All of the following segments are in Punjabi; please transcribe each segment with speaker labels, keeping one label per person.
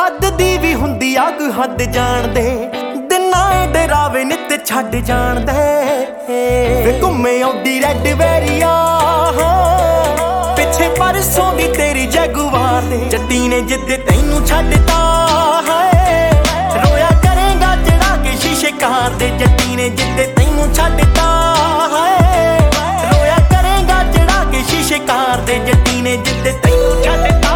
Speaker 1: ਅੱਧ ਦੀ ਵੀ ਹੁੰਦੀ ਅੱਗ ਹੱਦ ਜਾਣਦੇ ਦਿਨਾਂ ਡਰਾਵੇ ਨਿੱਤ ਛੱਡ ਜਾਣਦੇ ਵੇ ਘੁੰਮੇ ਆਉਂਦੀ ਰੈਡ ਵੈਰੀਆ ਪਿੱਛੇ ਪਰਸੋਂ ਦੀ ਤੇਰੀ ਜਗੁਆਰ ਦੇ ਜੱਟੀ ਨੇ ਜਿੱਦ ਤੈਨੂੰ ਛੱਡਤਾ ਹੈ ਰੋਇਆ ਕਰੇਗਾ ਚੜਾ ਕੇ ਸ਼ੀਸ਼ੇ ਕਾਰ ਦੇ ਜੱਟੀ ਨੇ ਜਿੱਦ ਤੈਨੂੰ ਛੱਡਤਾ ਹੈ ਰੋਇਆ ਕਰੇਗਾ ਚੜਾ ਕੇ ਸ਼ੀਸ਼ੇ ਕਾਰ ਦੇ ਜੱਟੀ ਨੇ ਜਿੱਦ ਤੈਨੂੰ ਛੱਡਤਾ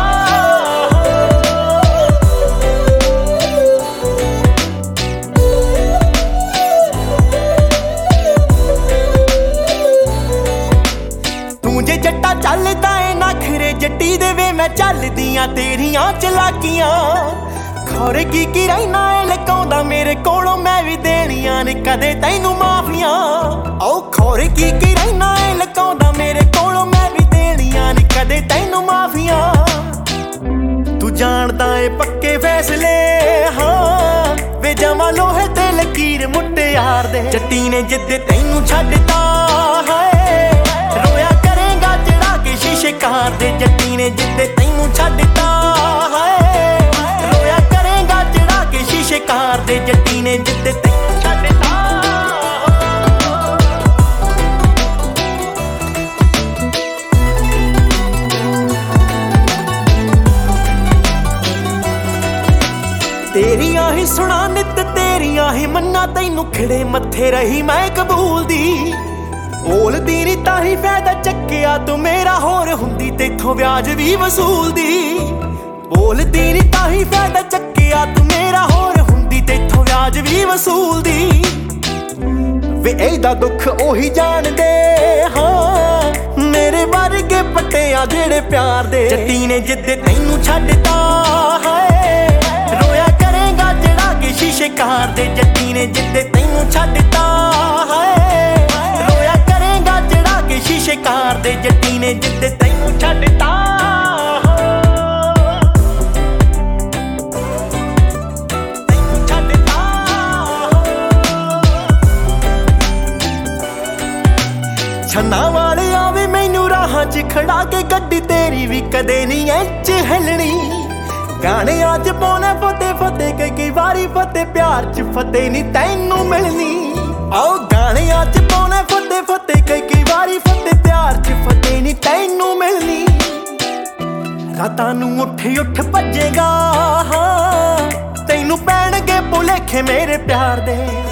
Speaker 1: ਜੱਟਾ ਚੱਲਦਾ ਏ ਨਖਰੇ ਜੱਟੀ ਦੇ ਵੇ ਮੈਂ ਚੱਲਦੀਆਂ ਤੇਰੀਆਂ ਚਲਾਕੀਆਂ ਖੌਰੇ ਕੀ ਰਹਿਣਾ ਏ ਲਕਾਉਂਦਾ ਮੇਰੇ ਕੋਲੋਂ ਮੈਂ ਵੀ ਦੇਣੀਆਂ ਨੇ ਕਦੇ ਤੈਨੂੰ ਮਾਫੀਆਂ ਆਓ ਖੌਰੇ ਕੀ ਰਹਿਣਾ ਏ ਲਕਾਉਂਦਾ ਮੇਰੇ ਕੋਲੋਂ ਮੈਂ ਵੀ ਦੇਣੀਆਂ ਨੇ ਕਦੇ ਤੈਨੂੰ ਮਾਫੀਆਂ ਤੂੰ ਜਾਣਦਾ ਏ ਪੱਕੇ ਫੈਸਲੇ ਹਾਂ ਵੇ ਜਮਾ ਲੋਹੇ ਤੇ ਲਕੀਰ ਮੁੱਟਿਆਰ ਦੇ ਜੱਟੀ ਨੇ ਜਿੱਦ ਤੈਨੂੰ ਛੱਡਤਾ ਹੈ ਕਾਰ ਦੇ ਜੱਟੀ ਨੇ ਜਿੱਦੇ ਤੈਨੂੰ ਛੱਡਤਾ ਹੈ ਰੋਇਆ ਕਰੇਗਾ ਚੜਾ ਕੇ ਸ਼ੀਸ਼ੇ ਕਾਰ ਦੇ ਜੱਟੀ ਨੇ ਜਿੱਦੇ ਤੈਨੂੰ ਛੱਡਤਾ ਤੇਰੀਆਂ ਹੀ ਸੁਣਾ ਨਿੱਤ ਤੇਰੀਆਂ ਹੀ ਮੰਨਾ ਤੈਨੂੰ ਖਿੜੇ ਮੱਥੇ ਰਹੀ ਮੈਂ ਕਬੂਲ ਦੀ ਬੋਲਦੀ ਨੀ ਤਾਂ ਹੀ ਫਾਇਦਾ ਚੱਕਿਆ ਤੂੰ ਮੇਰਾ ਹੋਰ ਹੁੰਦੀ ਤੇਥੋਂ ਵਿਆਜ ਵੀ ਵਸੂਲਦੀ ਬੋਲਦੀ ਨੀ ਤਾਂ ਹੀ ਫਾਇਦਾ ਚੱਕਿਆ ਤੂੰ ਮੇਰਾ ਹੋਰ ਹੁੰਦੀ ਤੇਥੋਂ ਵਿਆਜ ਵੀ ਵਸੂਲਦੀ ਵੇ ਇਹਦਾ ਦੁੱਖ ਉਹੀ ਜਾਣਦੇ ਹਾਂ ਮੇਰੇ ਵਰਗੇ ਪੱਟਿਆ ਜਿਹੜੇ ਪਿਆਰ ਦੇ ਜੱਟੀ ਨੇ ਜਿੱਦ ਤੈਨੂੰ ਛੱਡਤਾ ਹੈ ਰੋਇਆ ਕਰੇਗਾ ਚੜਾ ਕੇ ਸ਼ੀਸ਼ੇ ਕਾਰ ਦੇ ਜੱਟੀ ਨੇ ਜਿੱਦ ਤੈਨੂੰ ਛੱਡਤਾ ਹੈ ਸ਼ੀਸ਼ੇ ਕਾਰ ਦੇ ਜੱਟੀ ਨੇ ਜਿੱਦ ਤੈਨੂੰ ਛੱਡਤਾ ਤੈਨੂੰ ਛੱਡਤਾ ਛੰਨਾ ਵਾਲੇ ਆਵੇ ਮੈਨੂੰ ਰਾਹਾਂ 'ਚ ਖੜਾ ਕੇ ਗੱਡੀ ਤੇਰੀ ਵੀ ਕਦੇ ਨਹੀਂ ਇੰਚ ਹਿੱਲਣੀ ਗਾਣੇ ਅੱਜ ਪਾਉਣੇ ਫਤਿਹ ਫਤਿਹ ਕਈ ਵਾਰੀ ਫਤਿਹ ਪਿਆਰ 'ਚ ਫਤਿਹ ਨਹੀਂ ਤੈਨੂੰ ਮਿਲਣੀ ਆਓ ਗਾਣੇ ਅੱਜ ਪਾਉਣੇ ਫਤਿਹ ਫਤਿਹ ਕਈ ਵਾਰੀ ਫਤਿਹ ਪਿਆਰ 'ਚ ਫਤਿਹ ਨਹੀਂ ਤੈਨੂੰ ਮਿਲਣੀ ਰਾਤਾਂ ਨੂੰ ਉੱਠ ਭੱਜੇਗਾ ਤੈਨੂੰ ਪੈਣਗੇ ਭੁਲੇਖੇ ਮੇਰੇ ਪਿਆਰ ਦੇ